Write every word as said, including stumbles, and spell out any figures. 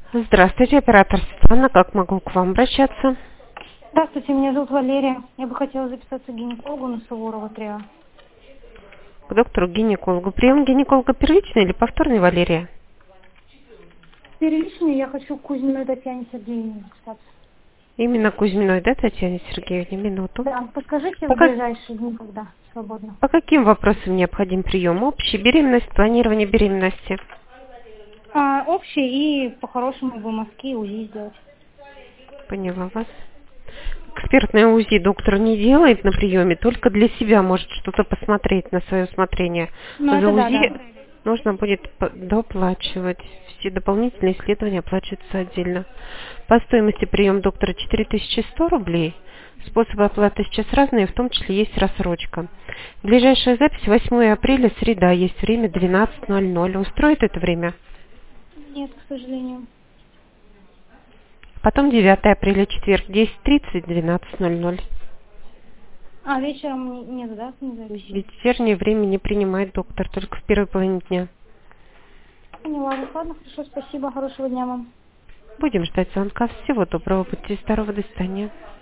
Здравствуйте, оператор Светлана. Как могу к вам обращаться? Здравствуйте, меня зовут Валерия. Я бы хотела записаться к гинекологу на Суворова три А. К доктору-гинекологу. Прием гинеколога первичный или повторный, Валерия? Первичный, я хочу к Кузьминой Татьяне Сергеевне записаться. Именно Кузьминой, да, Татьяне Сергеевне? Минуту. Да, подскажите По, в как- ближайшие дни, когда свободно. по каким вопросам необходим прием? Общий, беременность, планирование беременности? А, общий и по-хорошему бы мазки и УЗИ сделать. Поняла вас. Экспертное УЗИ доктор не делает на приеме, только для себя может что-то посмотреть на свое усмотрение. Ну, За это да, да. УЗИ нужно будет п- доплачивать. Все дополнительные исследования оплачиваются отдельно. По стоимости прием доктора четыре тысячи сто рублей. Способы оплаты сейчас разные, в том числе есть рассрочка. Ближайшая запись восьмое апреля, среда, есть время двенадцать ноль ноль. Устроит это время? Нет, к сожалению. Потом девятое апреля, четверг, десять тридцать, двенадцать ноль ноль. А, вечером не- нет, да, не записи? Вечернее время не принимает доктор, только в первой половине дня. Поняла вас. Ладно, хорошо, спасибо, хорошего дня вам. Будем ждать звонка. Всего доброго, будьте здоровы, до свидания.